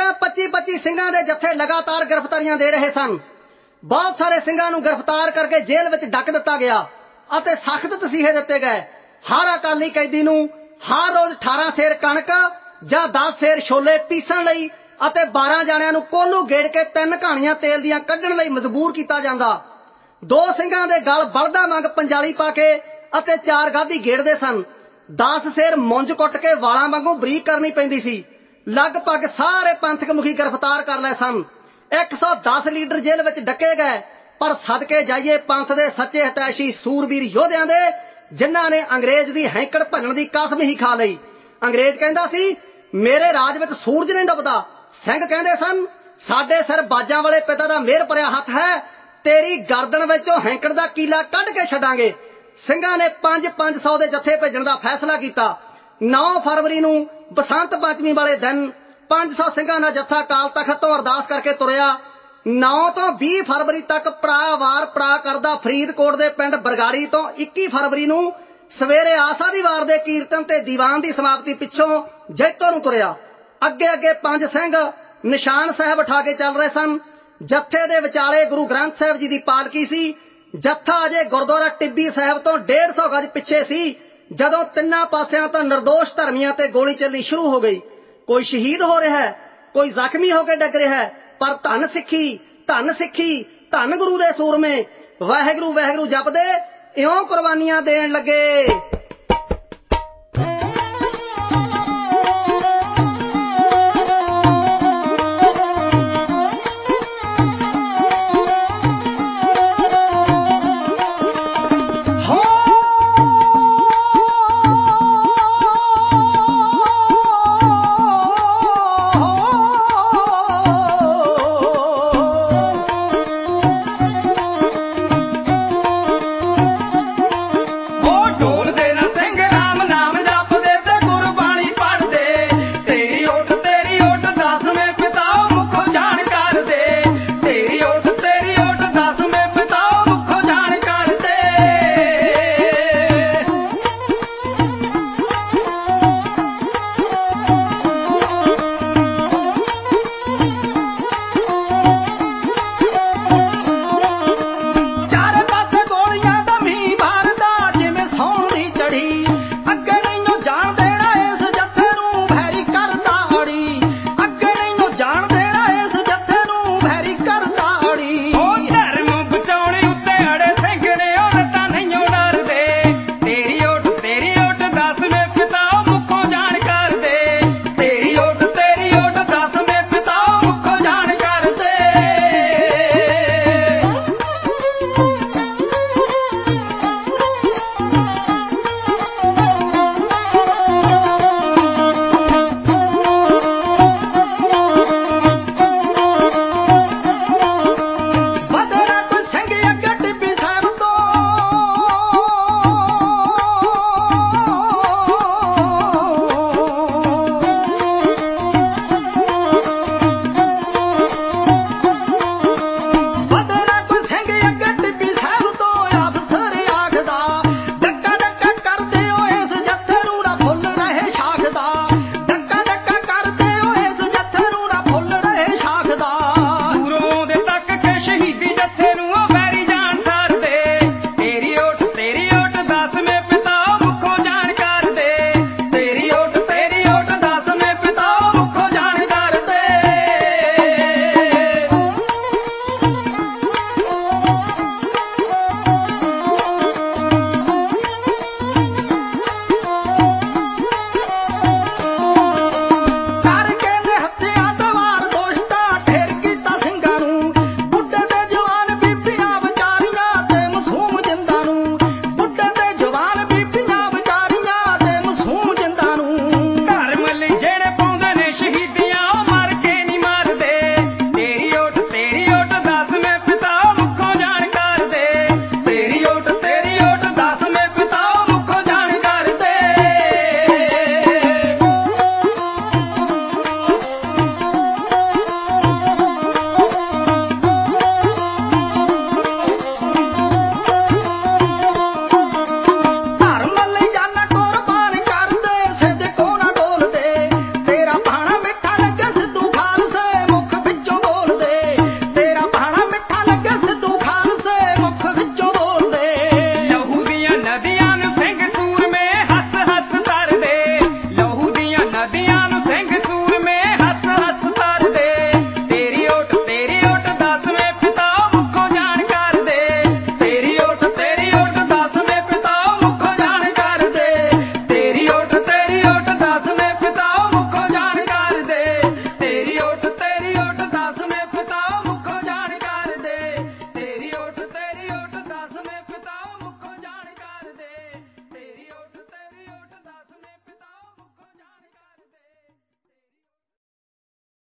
25-25 ਸਿੰਘਾਂ ਦੇ ਜੱਥੇ ਲਗਾਤਾਰ ਗ੍ਰਿਫਤਾਰੀਆਂ ਦੇ ਰਹੇ ਸਨ। ਬਹੁਤ ਸਾਰੇ ਸਿੰਘਾਂ ਨੂੰ ਗ੍ਰਿਫਤਾਰ ਕਰਕੇ ਜੇਲ੍ਹ ਵਿੱਚ ਡੱਕ ਦਿੱਤਾ ਗਿਆ ਅਤੇ ਸਖਤ ਤਸੀਹੇ ਦਿੱਤੇ ਗਏ। ਹਰ ਅਕਾਲੀ ਕੈਦੀ ਨੂੰ ਹਰ ਰੋਜ਼ 18 ਸੇਰ ਕਣਕ ਜਾਂ 10 ਸੇਰ ਛੋਲੇ ਪੀਸਣ ਲਈ ਅਤੇ 12 ਜਾਣਿਆਂ ਨੂੰ ਕੋਲੂ ਗੇੜ ਕੇ 3 ਘਾਣੀਆਂ ਤੇਲ ਦੀਆਂ ਕੱਢਣ ਲਈ ਮਜਬੂਰ ਕੀਤਾ ਜਾਂਦਾ। 2 ਸਿੰਘਾਂ ਦੇ ਗਲ ਬਲਦਾ ਵਾਂਗ ਪੰਜਾਲੀ ਪਾ ਕੇ ਅਤੇ 4 ਗਾਧੀ ਗੇੜਦੇ ਸਨ। 10 ਸੇਰ ਮੁੰਜ ਕੁੱਟ ਕੇ ਵਾਲਾਂ ਵਾਂਗੂ ਬਰੀਕ ਕਰਨੀ ਪੈਂਦੀ ਸੀ। ਲਗਭਗ ਸਾਰੇ ਪੰਥਕ ਮੁਖੀ ਗ੍ਰਿਫਤਾਰ ਕਰ ਲਏ ਸਨ। 110 ਲੀਡਰ ਜੇਲ੍ਹ ਵਿੱਚ ਡੱਕੇ ਗਏ। ਪਰ ਸਦਕੇ ਜਾਈਏ ਪੰਥ ਦੇ ਸੱਚੇ ਹਿਤੈਸ਼ੀ ਸੂਰਬੀਰ ਯੋਧਿਆਂ ਦੇ, ਜਿਨ੍ਹਾਂ ਨੇ ਅੰਗਰੇਜ਼ ਦੀ ਹੈਂਕੜ ਭੰਨਣ ਦੀ ਕਸਮ ਹੀ ਖਾ ਲਈ। ਅੰਗਰੇਜ਼ ਕਹਿੰਦਾ ਸੀ ਮੇਰੇ ਰਾਜ ਵਿੱਚ ਸੂਰਜ ਨਹੀਂ ਡੁੱਬਦਾ। ਸਿੰਘ ਕਹਿੰਦੇ ਸਨ ਸਾਡੇ ਸਿਰ ਬਾਜਾਂ ਵਾਲੇ ਪਿਤਾ ਦਾ ਮਿਹਰ ਭਰਿਆ ਹੱਥ ਹੈ, ਤੇਰੀ ਗਰਦਨ ਵਿੱਚੋਂ ਹੈਂਕੜ ਦਾ ਕੀਲਾ ਕੱਢ ਕੇ ਛੱਡਾਂਗੇ। ਸਿੰਘਾਂ ਨੇ 500 ਦੇ ਜੱਥੇ ਭੇਜਣ ਦਾ ਫੈਸਲਾ ਕੀਤਾ। 9 ਫਰਵਰੀ ਨੂੰ ਬਸੰਤ ਪੰਚਮੀ ਵਾਲੇ ਦਿਨ 500 ਸਿੰਘਾਂ ਦਾ ਜੱਥਾ ਅਕਾਲ ਤਖਤ ਤੋਂ ਅਰਦਾਸ ਕਰਕੇ ਤੁਰਿਆ। 9 ਤੋਂ 20 ਫਰਵਰੀ ਤੱਕ ਪੜਾਅਵਾਰ ਪੜਾਅ ਕਰਦਾ ਫਰੀਦਕੋਟ ਦੇ ਪਿੰਡ ਬਰਗਾੜੀ ਤੋਂ 21 ਫਰਵਰੀ ਨੂੰ ਸਵੇਰੇ ਆਸਾ ਦੀ ਵਾਰ ਦੇ ਕੀਰਤਨ ਤੇ ਦੀਵਾਨ ਦੀ ਸਮਾਪਤੀ ਪਿੱਛੋਂ ਜੈਤੋ ਨੂੰ ਤੁਰਿਆ। ਅੱਗੇ ਅੱਗੇ 5 ਸਿੰਘ ਨਿਸ਼ਾਨ ਸਾਹਿਬ ਉਠਾ ਕੇ ਚੱਲ ਰਹੇ ਸਨ। ਜੱਥੇ ਦੇ ਵਿਚਾਲੇ ਗੁਰੂ ਗ੍ਰੰਥ ਸਾਹਿਬ ਜੀ ਦੀ ਪਾਲਕੀ ਸੀ। ਜੱਥਾ ਅਜੇ ਗੁਰਦੁਆਰਾ ਟਿੱਬੀ ਸਾਹਿਬ ਤੋਂ 150 ਗਜ ਪਿੱਛੇ ਸੀ ਜਦੋਂ ਤਿੰਨਾਂ ਪਾਸਿਆਂ ਤੋਂ ਨਿਰਦੋਸ਼ ਧਰਮੀਆਂ ਤੇ ਗੋਲੀ ਚੱਲਣੀ ਸ਼ੁਰੂ ਹੋ ਗਈ। ਕੋਈ ਸ਼ਹੀਦ ਹੋ ਰਿਹਾ ਹੈ, ਕੋਈ ਜ਼ਖਮੀ ਹੋ ਕੇ ਡਿੱਗ ਰਿਹਾ ਹੈ, ਪਰ ਧੰਨ ਸਿੱਖੀ, ਧੰਨ ਸਿੱਖੀ, ਧੰਨ ਗੁਰੂ ਦੇ ਸੂਰਮੇ ਵਾਹਿਗੁਰੂ ਵਾਹਿਗੁਰੂ ਜਪਦੇ ਇਉਂ ਕੁਰਬਾਨੀਆਂ ਦੇਣ ਲੱਗੇ।